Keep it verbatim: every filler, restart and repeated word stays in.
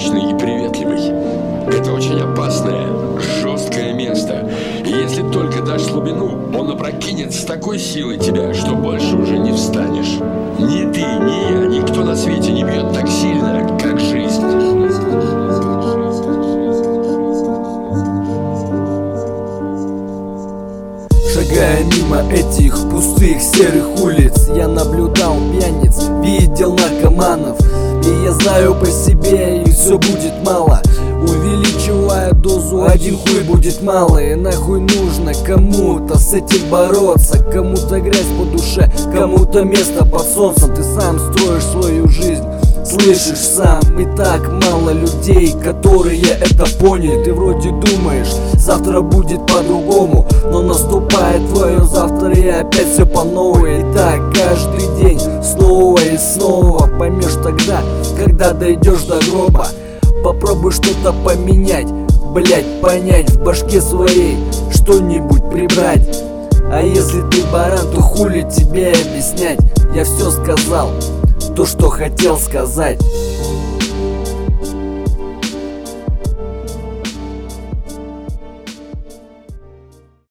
беспечный и приветливый. Это очень опасное, жесткое место. И если только дашь слабину, он опрокинет с такой силой тебя, что больше уже не встанешь. Ни ты, ни я, никто на свете не бьет так сильно, как жизнь. Шагая мимо этих пустых серых улиц, я наблюдал пьяниц, видел наркоманов. И я знаю по себе, их все будет мало. Увеличивая дозу, один хуй будет мало. И нахуй нужно кому-то с этим бороться. Кому-то грязь по душе, кому-то место под солнцем. Ты сам строишь свою жизнь, слышишь сам. И так мало людей, которые это поняли. Ты вроде думаешь, завтра будет по-другому, но наступает твое завтра и опять все по новой. И так каждый день, снова и снова. Поймешь тогда, когда дойдешь до гроба. Попробуй что-то поменять, блять, понять в башке своей, что-нибудь прибрать. А если ты баран, то хули тебе объяснять? Я все сказал, то, что хотел сказать.